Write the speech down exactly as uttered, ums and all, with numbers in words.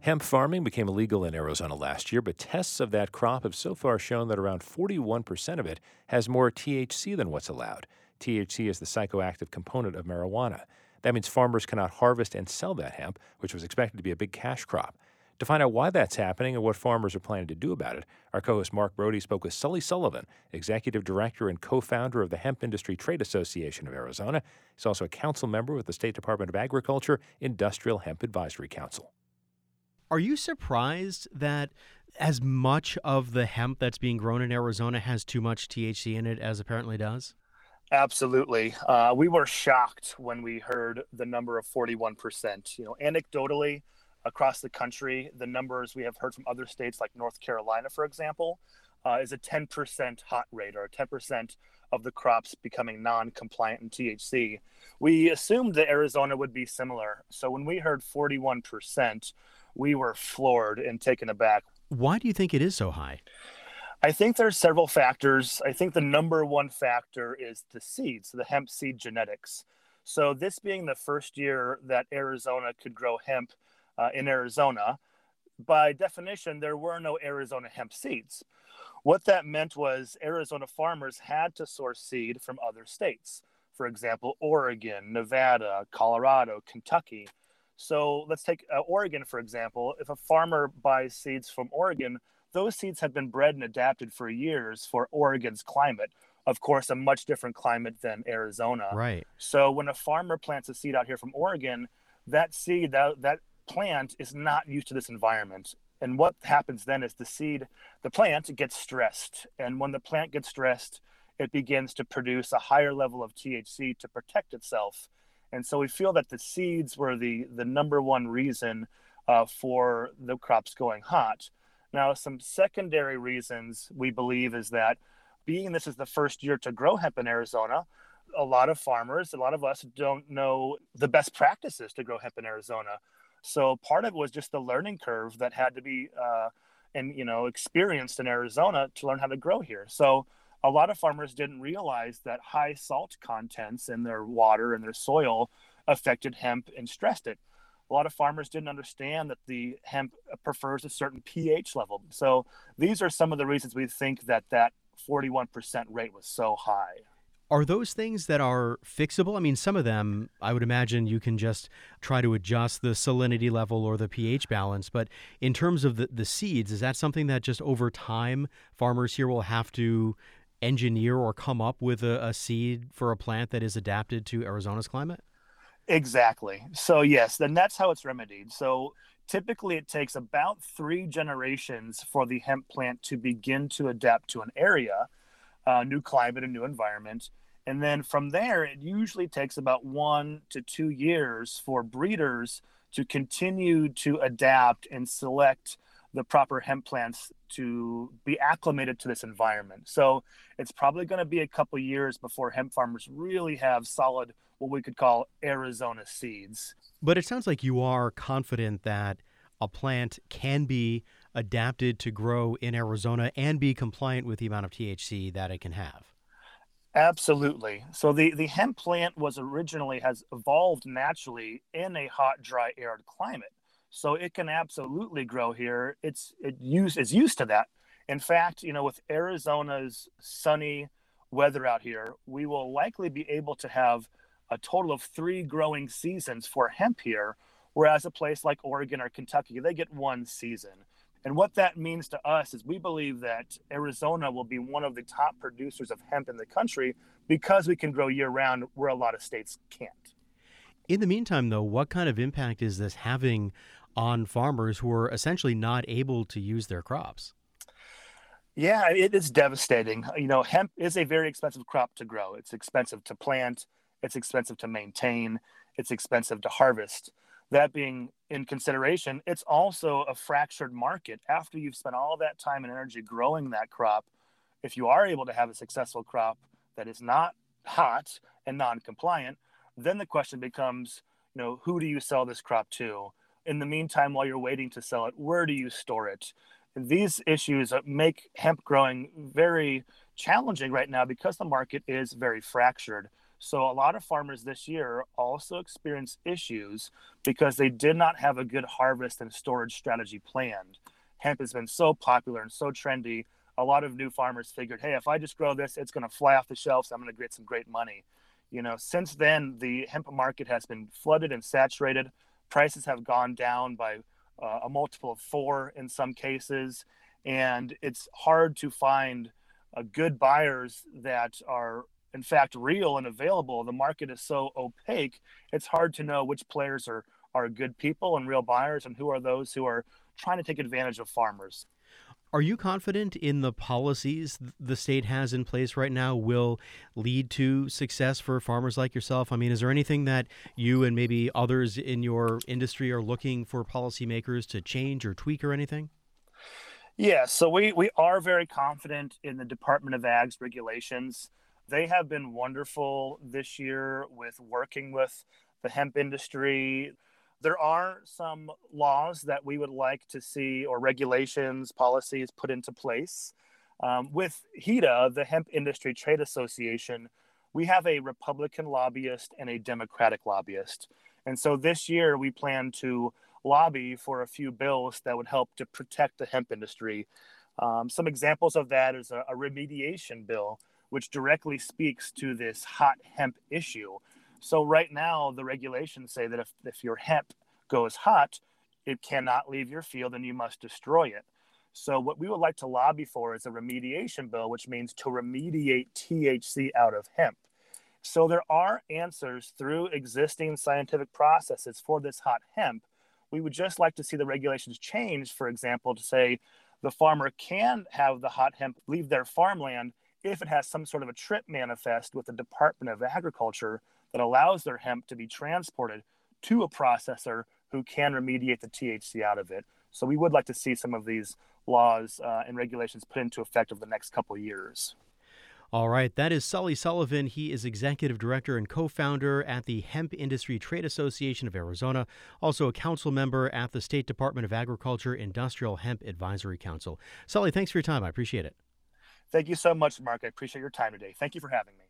Hemp farming became illegal in Arizona last year, but tests of that crop have so far shown that around forty-one percent of it has more T H C than what's allowed. T H C is the psychoactive component of marijuana. That means farmers cannot harvest and sell that hemp, which was expected to be a big cash crop. To find out why that's happening and what farmers are planning to do about it, our co-host Mark Brody spoke with Sully Sullivan, Executive Director and co-founder of the Hemp Industry Trade Association of Arizona. He's also a council member with the State Department of Agriculture Industrial Hemp Advisory Council. Are you surprised that as much of the hemp that's being grown in Arizona has too much T H C in it as apparently does? Absolutely. Uh, we were shocked when we heard the number of forty-one percent. You know, anecdotally, across the country, the numbers we have heard from other states like North Carolina, for example, uh, is a ten percent hot rate, or ten percent of the crops becoming non-compliant in T H C. We assumed that Arizona would be similar. So when we heard forty-one percent, we were floored and taken aback. Why do you think it is so high? I think there's several factors. I think the number one factor is the seeds, the hemp seed genetics. So this being the first year that Arizona could grow hemp uh, in Arizona, by definition, there were no Arizona hemp seeds. What that meant was Arizona farmers had to source seed from other states. For example, Oregon, Nevada, Colorado, Kentucky. So let's take uh, Oregon, for example. If a farmer buys seeds from Oregon, those seeds have been bred and adapted for years for Oregon's climate. Of course, a much different climate than Arizona. Right. So when a farmer plants a seed out here from Oregon, that seed, that, that plant is not used to this environment. And what happens then is the seed, the plant gets stressed. And when the plant gets stressed, it begins to produce a higher level of T H C to protect itself. And so we feel that the seeds were the, the number one reason uh, for the crops going hot. Now, some secondary reasons we believe is that being this is the first year to grow hemp in Arizona, a lot of farmers, a lot of us don't know the best practices to grow hemp in Arizona. So part of it was just the learning curve that had to be uh, and you know experienced in Arizona to learn how to grow here. So a lot of farmers didn't realize that high salt contents in their water and their soil affected hemp and stressed it. A lot of farmers didn't understand that the hemp prefers a certain pH level. So these are some of the reasons we think that that forty-one percent rate was so high. Are those things that are fixable? I mean, some of them, I would imagine you can just try to adjust the salinity level or the pH balance. But in terms of the, the seeds, is that something that just over time farmers here will have to engineer or come up with a, a seed for a plant that is adapted to Arizona's climate? Exactly. So yes, then that's how it's remedied. So typically it takes about three generations for the hemp plant to begin to adapt to an area, uh, new climate, a new environment. And then from there, it usually takes about one to two years for breeders to continue to adapt and select the proper hemp plants to be acclimated to this environment. So it's probably going to be a couple years before hemp farmers really have solid, what we could call Arizona seeds. But it sounds like you are confident that a plant can be adapted to grow in Arizona and be compliant with the amount of T H C that it can have. Absolutely. So the, the hemp plant was originally has evolved naturally in a hot, dry, arid climate. So it can absolutely grow here. It's it use is used to that. In fact, you know, with Arizona's sunny weather out here, we will likely be able to have a total of three growing seasons for hemp here, whereas a place like Oregon or Kentucky, they get one season. And what that means to us is we believe that Arizona will be one of the top producers of hemp in the country because we can grow year-round where a lot of states can't. In the meantime, though, what kind of impact is this having on farmers who are essentially not able to use their crops? Yeah, it is devastating. You know, hemp is a very expensive crop to grow. It's expensive to plant. It's expensive to maintain. It's expensive to harvest. That being in consideration, it's also a fractured market. After you've spent all that time and energy growing that crop, if you are able to have a successful crop that is not hot and non-compliant, then the question becomes, you know, who do you sell this crop to? In the meantime, while you're waiting to sell it, where do you store it? And these issues make hemp growing very challenging right now because the market is very fractured. So a lot of farmers this year also experienced issues because they did not have a good harvest and storage strategy planned. Hemp has been so popular and so trendy. A lot of new farmers figured, hey, if I just grow this, it's going to fly off the shelves. I'm going to get some great money. You know, since then, the hemp market has been flooded and saturated. Prices have gone down by uh, a multiple of four in some cases. And it's hard to find uh, good buyers that are, in fact, real and available. The market is so opaque, it's hard to know which players are, are good people and real buyers and who are those who are trying to take advantage of farmers. Are you confident in the policies the state has in place right now will lead to success for farmers like yourself? I mean, is there anything that you and maybe others in your industry are looking for policymakers to change or tweak or anything? Yeah, so we, we are very confident in the Department of Ag's regulations. They have been wonderful this year with working with the hemp industry. There are some laws that we would like to see, or regulations, policies put into place. Um, with HEDA, the Hemp Industry Trade Association, we have a Republican lobbyist and a Democratic lobbyist. And so this year we plan to lobby for a few bills that would help to protect the hemp industry. Um, some examples of that is a, a remediation bill, which directly speaks to this hot hemp issue. So right now, the regulations say that if, if your hemp goes hot, it cannot leave your field and you must destroy it. So what we would like to lobby for is a remediation bill, which means to remediate T H C out of hemp. So there are answers through existing scientific processes for this hot hemp. We would just like to see the regulations changed, for example, to say the farmer can have the hot hemp leave their farmland if it has some sort of a trip manifest with the Department of Agriculture that allows their hemp to be transported to a processor who can remediate the T H C out of it. So we would like to see some of these laws uh, and regulations put into effect over the next couple of years. All right, that is Sully Sullivan. He is executive director and co-founder at the Hemp Industry Trade Association of Arizona, also a council member at the State Department of Agriculture Industrial Hemp Advisory Council. Sully, thanks for your time. I appreciate it. Thank you so much, Mark. I appreciate your time today. Thank you for having me.